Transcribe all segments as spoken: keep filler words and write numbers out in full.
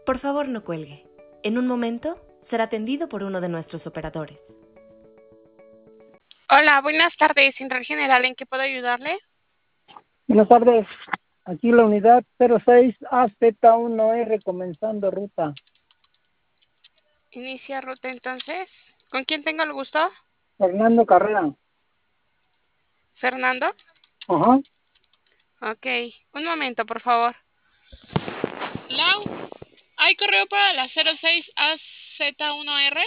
Por favor, no cuelgue. En un momento será atendido por uno de nuestros operadores. Hola, buenas tardes, Central General, ¿en qué puedo ayudarle? Buenas tardes, aquí la unidad cero seis A Z uno R comenzando ruta. Inicia ruta entonces. ¿Con quién tengo el gusto? Fernando Carrera. ¿Fernando? Ajá. Ok, un momento, por favor. Lau, ¿hay correo para la cero seis A Z uno R?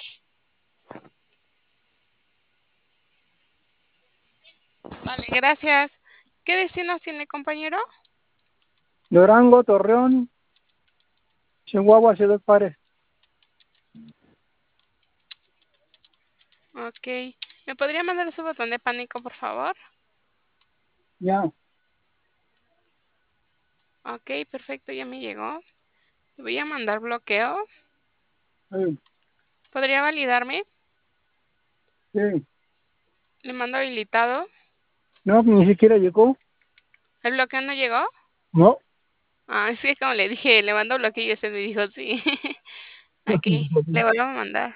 Vale, gracias. ¿Qué destinos tiene, compañero? Durango, Torreón, Chihuahua, Ciudad Juárez. Ok, ¿me podría mandar su botón de pánico, por favor? Ya. Ok, perfecto, ya me llegó. Le voy a mandar bloqueo. Sí. ¿Podría validarme? Sí. Le mando habilitado. No, ni siquiera llegó. ¿El bloqueo no llegó? No. Ah, es que como le dije, le mando bloqueo y usted me dijo sí. Aquí, le vuelvo a mandar.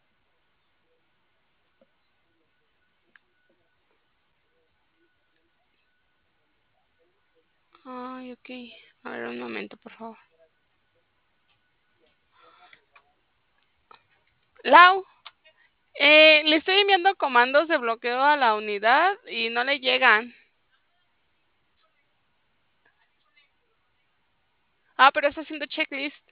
Ay, ok. A ver, un momento, por favor. Lau, eh, le estoy enviando comandos de bloqueo a la unidad y no le llegan. Ah, pero está haciendo checklist.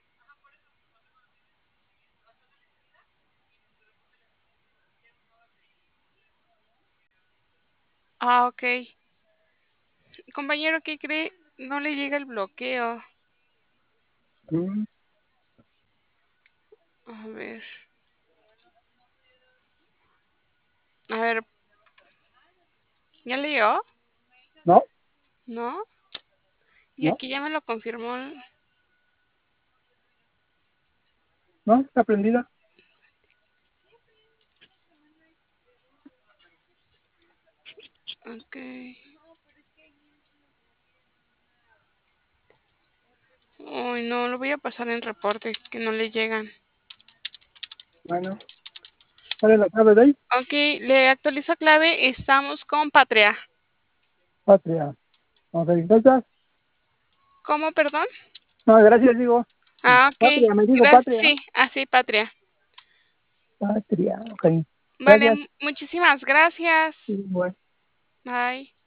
Ah, ok. Compañero, ¿qué cree? No le llega el bloqueo. Mm. A ver. A ver. ¿Ya le llegó? No. ¿No? Y No. aquí ya me lo confirmó. No, está prendida. Ok. Uy, no, lo voy a pasar en reporte, que no le llegan. Bueno. ¿Cuál es la clave de ahí? Ok, le actualizo clave. Estamos con Patria. Patria. Ok, gracias. ¿Cómo, perdón? No, gracias, digo. Ah, ok. Patria, me digo Gracias. patria. Sí, así, Patria. Patria, ok. Vale, Gracias. mu- muchísimas gracias. Sí, bueno. Bye.